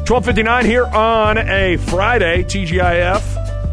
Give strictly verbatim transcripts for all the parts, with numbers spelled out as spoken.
twelve fifty-nine here on a Friday, T G I F.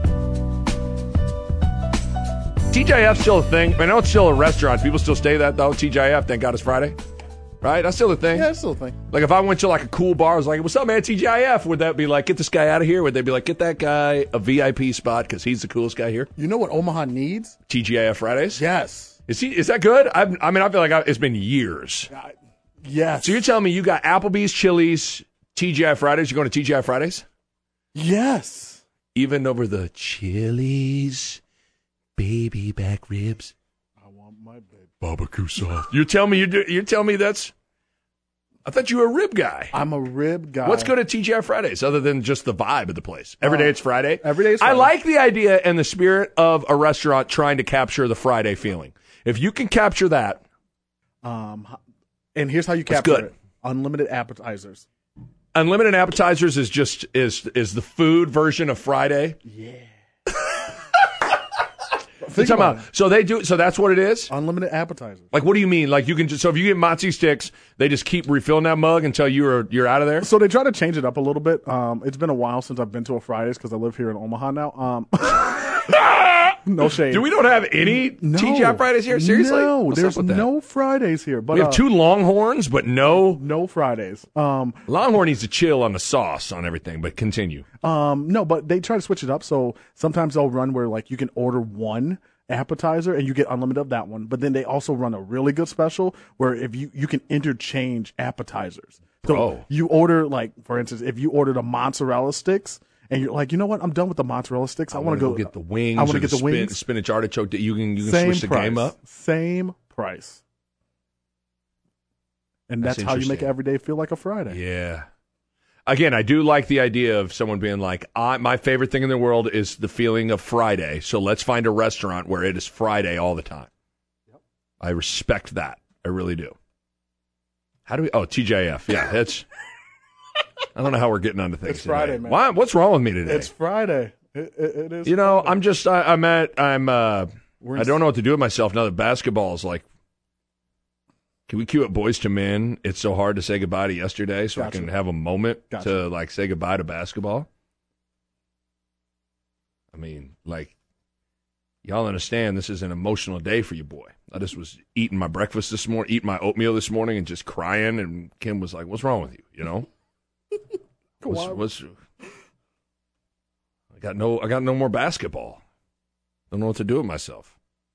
T G I F still a thing. I know it's still a restaurant. People still stay that, though. T G I F, thank God it's Friday. Right? That's still a thing. Yeah, it's still a thing. Like, if I went to, like, a cool bar, I was like, what's up, man, T G I F? Would that be like, get this guy out of here? Would they be like, get that guy a V I P spot because he's the coolest guy here? You know what Omaha needs? T G I F Fridays? Yes. Is he? Is that good? I've, I mean, I feel like I, it's been years. Uh, yes. So you're telling me you got Applebee's, Chili's, T G I Fridays? You're going to T G I Fridays? Yes. Even over the Chili's baby back ribs? I want my baby. Barbecue sauce. You're telling me you do, you're telling me that's... I thought you were a rib guy. I'm a rib guy. What's good at T G I Fridays other than just the vibe of the place? Every day it's Friday? Every day it's Friday. I like the idea and the spirit of a restaurant trying to capture the Friday feeling. If you can capture that. Um, and here's how you capture good. it. Unlimited appetizers. Unlimited appetizers is just is is the food version of Friday. Yeah. Think about it. So they do. So that's what it is. Unlimited appetizers. Like, what do you mean? Like, you can just. So if you get mozzie sticks, they just keep refilling that mug until you're you're out of there. So they try to change it up a little bit. Um, it's been a while since I've been to a Fridays because I live here in Omaha now. Um, no shade. Do we don't have any no, T G I Fridays here? Seriously? No, What's there's up with that? no Fridays here. But We have uh, two Longhorns, but no. no Fridays. Um, Longhorn needs to chill on the sauce on everything. But continue. um, no, but they try to switch it up. So sometimes they'll run where like you can order one appetizer and you get unlimited of that one. But then they also run a really good special where if you, you can interchange appetizers. So Oh. you order like, for instance, if you ordered a mozzarella sticks and you're like, you know what, I'm done with the mozzarella sticks. I, I want to go, go get the wings. I want or to get the, spin- wings. spinach artichoke. You can you can Same switch the price. game up. Same price. And That's that's, how you make interesting. every day feel like a Friday. Yeah. Again, I do like the idea of someone being like, I, my favorite thing in the world is the feeling of Friday. So let's find a restaurant where it is Friday all the time. Yep. I respect that. I really do. How do we? Oh, T G I F. Yeah, that's. I don't know how we're getting onto things. It's Friday, today. man. Why? What's wrong with me today? It's Friday. It, it, it is. You know, Friday. I'm just. I, I'm at. I'm. Uh, We're in I don't know what to do with myself now that basketball is like. Can we cue up Boys to Men? It's so hard to say goodbye to yesterday, so Gotcha. I can have a moment Gotcha. to like say goodbye to basketball. I mean, like, y'all understand this is an emotional day for you, boy. I just was eating my breakfast this morning, eating my oatmeal this morning, and just crying. And Kim was like, "What's wrong with you?" You know, what's, what's I got no, I got no more basketball. Don't know what to do with myself.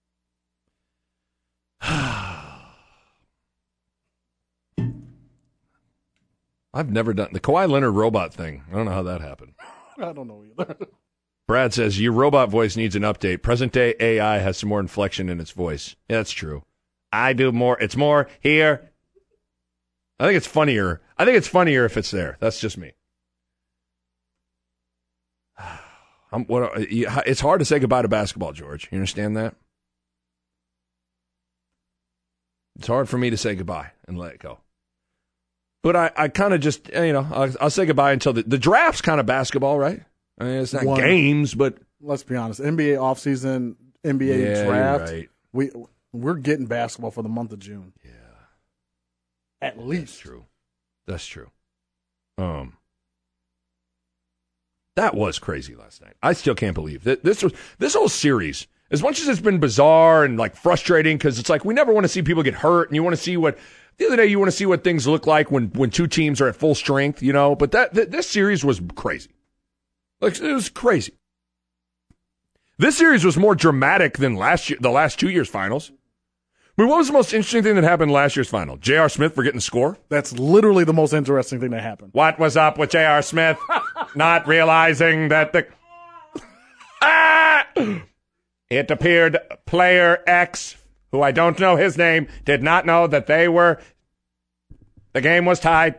I've never done the Kawhi Leonard robot thing. I don't know how that happened. I don't know either. Brad says, your robot voice needs an update. Present day A I has some more inflection in its voice. Yeah, that's true. I do more. It's more here. I think it's funnier. I think it's funnier if it's there. That's just me. I'm, what, it's hard to say goodbye to basketball, George. You understand that? It's hard for me to say goodbye and let it go. But I, I kind of just, you know, I'll, I'll say goodbye until the, the draft's kind of basketball, right? I mean, it's not One. games, but. Let's be honest. N B A offseason, N B A Yeah, draft. you're right. We, we're getting basketball for the month of June. Yeah. At least. That's true. That's true. Um, that was crazy last night. I still can't believe that this was this whole series. As much as it's been bizarre and like frustrating, because it's like we never want to see people get hurt, and you want to see what the other day you want to see what things look like when when two teams are at full strength, you know. But that th- this series was crazy. Like it was crazy. This series was more dramatic than last year, the last two years' finals. I mean, what was the most interesting thing that happened in last year's final? J R. Smith for getting the score? That's literally the most interesting thing that happened. What was up with J R. Smith not realizing that the... ah! It appeared player X, who I don't know his name, did not know that they were... The game was tied.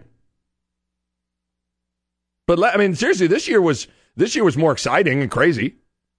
But, I mean, seriously, this year was this year was more exciting and crazy.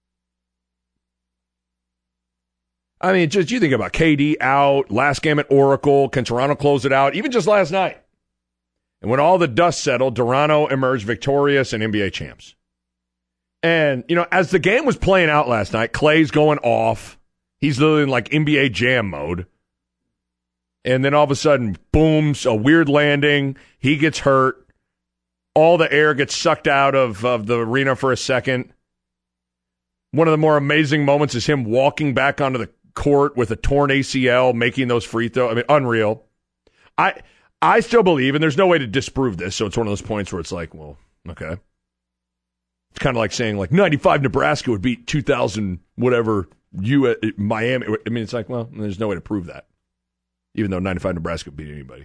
I mean, just you think about K D out, last game at Oracle, can Toronto close it out? Even just last night. And when all the dust settled, Toronto emerged victorious and N B A champs. And, you know, as the game was playing out last night, Clay's going off. He's literally in like N B A jam mode. And then all of a sudden, booms, a weird landing. He gets hurt. all the air gets sucked out of, of the arena for a second. One of the more amazing moments is him walking back onto the court with a torn A C L, making those free throws. I mean, unreal. I I still believe, and there's no way to disprove this, so it's one of those points where it's like, well, okay. It's kind of like saying, like, ninety-five Nebraska would beat two thousand whatever you at Miami. I mean, it's like, well, there's no way to prove that, even though ninety-five Nebraska would beat anybody.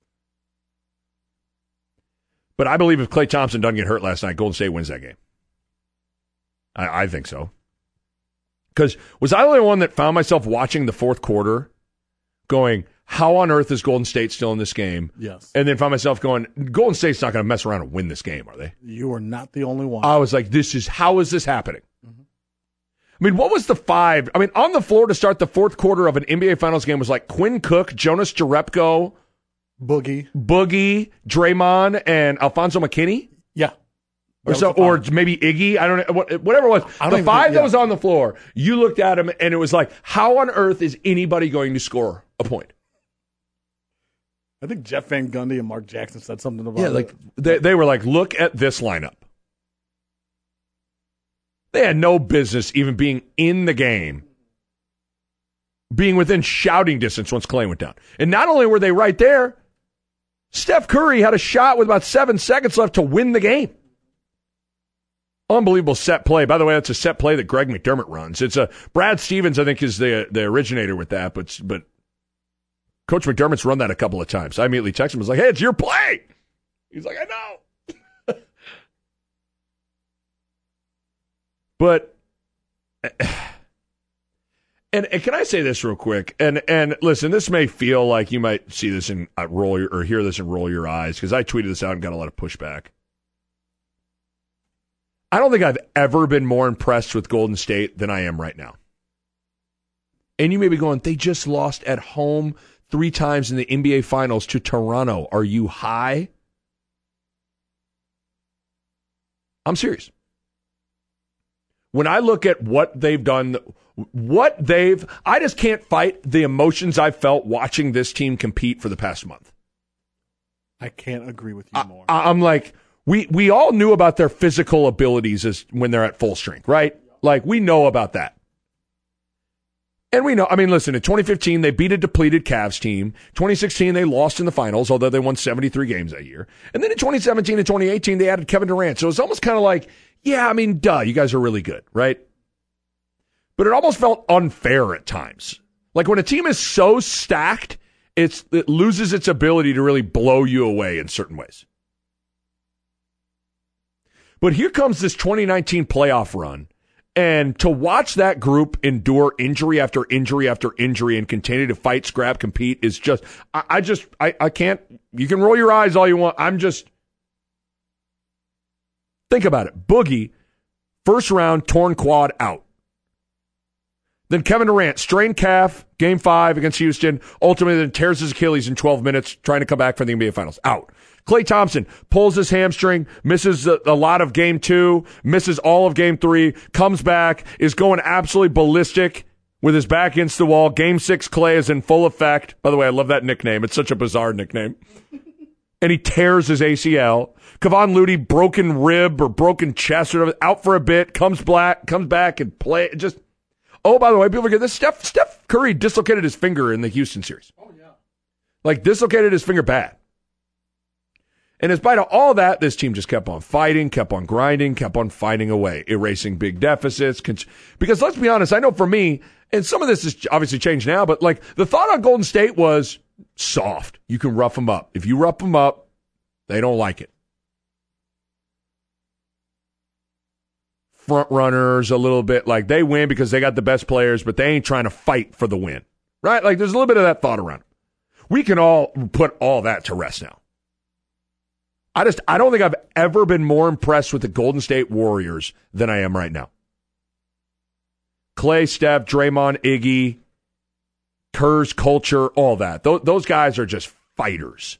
But I believe if Klay Thompson doesn't get hurt last night, Golden State wins that game. I, I think so. Because was I the only one that found myself watching the fourth quarter going, how on earth is Golden State still in this game? Yes. And then found myself going, Golden State's not going to mess around and win this game, are they? You are not the only one. I was like, this is, how is this happening? Mm-hmm. I mean, what was the five? I mean, on the floor to start the fourth quarter of an N B A Finals game was like Quinn Cook, Jonas Jerebko, Boogie, Boogie, Draymond, and Alfonso McKinney? Yeah. Or so, or maybe Iggy. I don't know. Whatever it was. The five think, yeah. that was on the floor, you looked at him, and it was like, how on earth is anybody going to score a point? I think Jeff Van Gundy and Mark Jackson said something about yeah, it. like they, they were like, look at this lineup. They had no business even being in the game, being within shouting distance once Klay went down. And not only were they right there, Steph Curry had a shot with about seven seconds left to win the game. Unbelievable set play. By the way, that's a set play that Greg McDermott runs. It's a Brad Stevens, I think, is the the originator with that, but but Coach McDermott's run that a couple of times. I immediately texted him. I was like, hey, it's your play. He's like, I know. But and, and can I say this real quick? And and listen, this may feel like you might see this and uh, roll your, or hear this and roll your eyes, because I tweeted this out and got a lot of pushback. I don't think I've ever been more impressed with Golden State than I am right now. And you may be going, they just lost at home three times in the N B A Finals to Toronto. Are you high? I'm serious. When I look at what they've done, what they've, I just can't fight the emotions I've felt watching this team compete for the past month. I can't agree with you more. I, I'm like, We we all knew about their physical abilities as when they're at full strength, right? Like, we know about that. And we know, I mean, listen, in twenty fifteen, they beat a depleted Cavs team. twenty sixteen, they lost in the finals, although they won seventy-three games that year. And then in twenty seventeen and twenty eighteen, they added Kevin Durant. So it's almost kind of like, yeah, I mean, duh, you guys are really good, right? But it almost felt unfair at times. Like, when a team is so stacked, it's it loses its ability to really blow you away in certain ways. But here comes this twenty nineteen playoff run, and to watch that group endure injury after injury after injury and continue to fight, scrap, compete is just, I, I just, I, I can't, you can roll your eyes all you want. I'm just, think about it. Boogie, first round, torn quad, out. Then Kevin Durant, strained calf, game five against Houston, ultimately then tears his Achilles in twelve minutes, trying to come back for the N B A Finals, out. Klay Thompson pulls his hamstring, misses a, a lot of game two, misses all of game three, comes back, is going absolutely ballistic with his back against the wall. Game six, Klay is in full effect. By the way, I love that nickname. It's such a bizarre nickname. And he tears his A C L. Kevon Looney, broken rib or broken chest, or out for a bit, comes black, comes back and play. Just, oh, by the way, people forget this. Steph, Steph Curry dislocated his finger in the Houston series. Oh, yeah. Like, dislocated his finger bad. And in spite of all that, this team just kept on fighting, kept on grinding, kept on fighting away, erasing big deficits. Because let's be honest, I know for me, and some of this has obviously changed now, but like the thought on Golden State was soft. You can rough them up. If you rough them up, they don't like it. Front runners a little bit, like they win because they got the best players, but they ain't trying to fight for the win. Right? Like there's a little bit of that thought around it. We can all put all that to rest now. I just, I don't think I've ever been more impressed with the Golden State Warriors than I am right now. Klay, Steph, Draymond, Iggy, Kerr's culture, all that. Those, those guys are just fighters.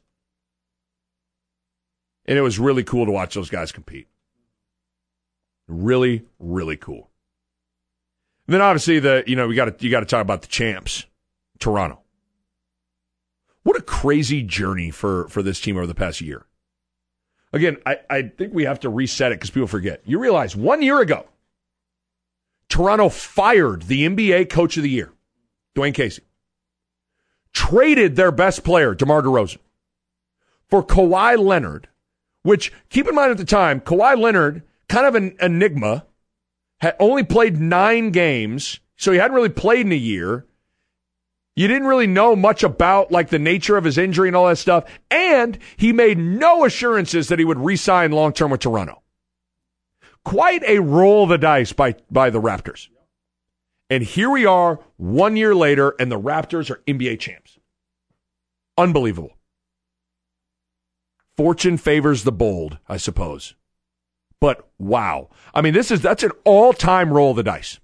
And it was really cool to watch those guys compete. Really, really cool. And then obviously the, you know, we got to, you got to talk about the champs, Toronto. What a crazy journey for, for this team over the past year. Again, I, I think we have to reset it because people forget. You realize one year ago, Toronto fired the N B A Coach of the Year, Dwayne Casey. Traded their best player, DeMar DeRozan, for Kawhi Leonard, which, keep in mind at the time, Kawhi Leonard, kind of an enigma, had only played nine games, so he hadn't really played in a year. You didn't really know much about like the nature of his injury and all that stuff, and he made no assurances that he would re-sign long-term with Toronto. Quite a roll of the dice by, by the Raptors. And here we are one year later, and the Raptors are N B A champs. Unbelievable. Fortune favors the bold, I suppose. But wow. I mean, this is that's an all-time roll of the dice.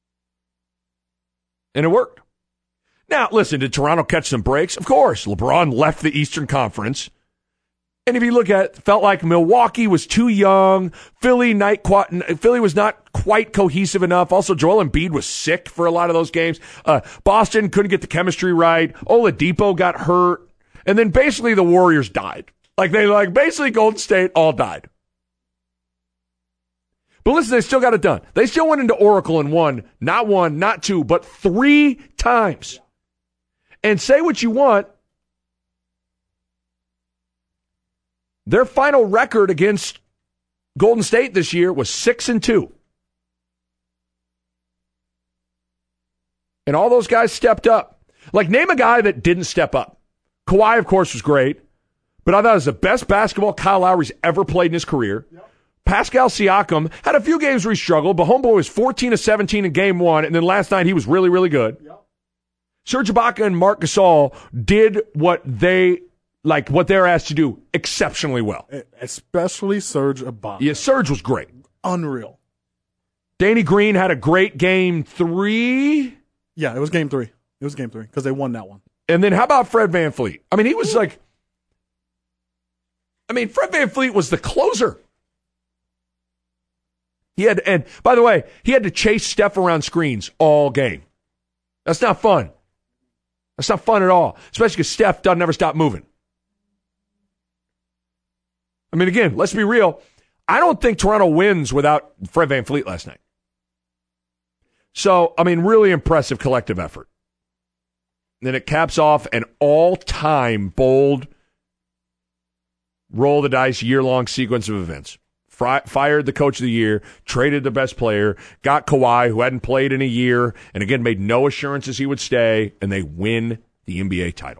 And it worked. Now, listen, did Toronto catch some breaks? Of course. LeBron left the Eastern Conference. And if you look at it, felt like Milwaukee was too young. Philly, night, Philly was not quite cohesive enough. Also, Joel Embiid was sick for a lot of those games. Uh, Boston couldn't get the chemistry right. Oladipo got hurt. And then basically the Warriors died. Like they like basically Golden State all died. But listen, they still got it done. They still went into Oracle and won. Not one, not two, but three times. And say what you want, their final record against Golden State this year was six and two. And all those guys stepped up. Like, name a guy that didn't step up. Kawhi, of course, was great. But I thought it was the best basketball Kyle Lowry's ever played in his career. Yep. Pascal Siakam had a few games where he struggled, but homeboy was fourteen of seventeen in game one, and then last night he was really, really good. Yep. Serge Ibaka and Marc Gasol did what they like what they're asked to do exceptionally well. Especially Serge Ibaka. Yeah, Serge was great. Unreal. Danny Green had a great game three. Yeah, it was game three. It was game three because they won that one. And then how about Fred VanVleet? I mean, he was like, I mean, Fred VanVleet was the closer. He had, and by the way, he had to chase Steph around screens all game. That's not fun. That's not fun at all, especially because Steph doesn't ever stop moving. I mean, again, let's be real. I don't think Toronto wins without Fred VanVleet last night. So, I mean, really impressive collective effort. And then it caps off an all-time bold roll the dice year-long sequence of events. Fri- fired the coach of the year, traded the best player, got Kawhi, who hadn't played in a year, and again made no assurances he would stay, and they win the N B A title.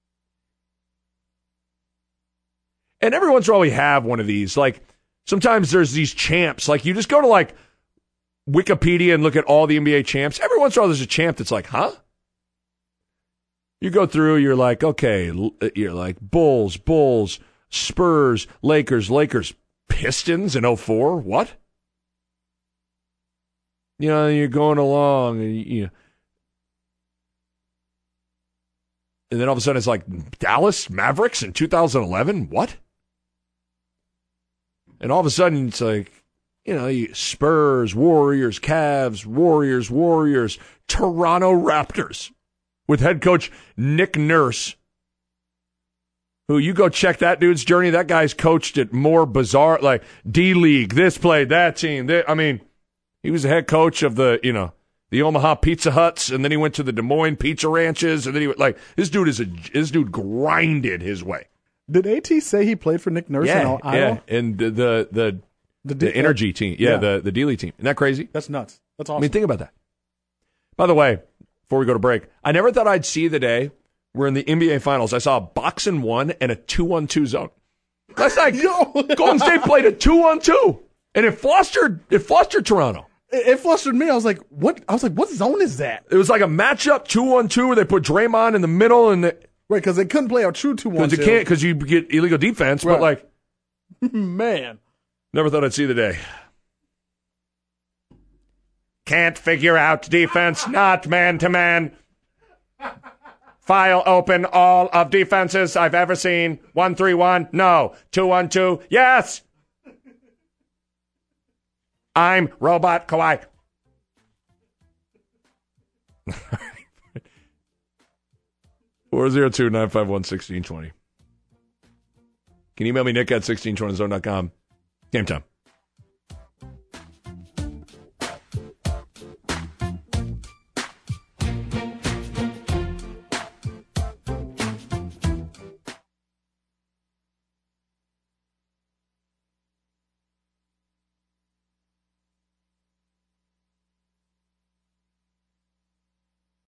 And every once in a while we have one of these. Like, sometimes there's these champs. Like, you just go to, like, Wikipedia and look at all the N B A champs. Every once in a while there's a champ that's like, huh? You go through, you're like, okay, you're like Bulls, Bulls, Spurs, Lakers, Lakers, Pistons in oh four? What? You know, you're going along, and you, and then all of a sudden it's like Dallas Mavericks in two thousand eleven? What? And all of a sudden it's like, you know, you, Spurs, Warriors, Cavs, Warriors, Warriors, Toronto Raptors with head coach Nick Nurse, who you go check that dude's journey. That guy's coached at more bizarre, like D-League, this played, that team. That, I mean, he was the head coach of the, you know, the Omaha Pizza Huts, and then he went to the Des Moines Pizza Ranches, and then he went, like, this dude is a, this dude grinded his way. Did AT say he played for Nick Nurse yeah, in Iowa? Yeah, and the, the, the, the, the energy team. Yeah, yeah, the, the D-League team. Isn't that crazy? That's nuts. That's awesome. I mean, think about that. By the way, before we go to break, I never thought I'd see the day where in the N B A Finals I saw a box and one and a two-on-two zone. Last night, Golden State played a two-on-two, and it flustered, it flustered Toronto. It, it flustered me. I was like, "What?" I was like, "What zone is that?" It was like a matchup two-on-two where they put Draymond in the middle, and the, right, because they couldn't play a true two-on-two. Because you can't, because you get illegal defense. Right. But like, man, never thought I'd see the day. Can't figure out defense, not man-to-man. File open all of defenses I've ever seen. one three one, no. two one two, yes. I'm Robot Kawhi. four oh two, nine five one, one six two zero. can email me, Nick at sixteen twenty zone dot com. Game time.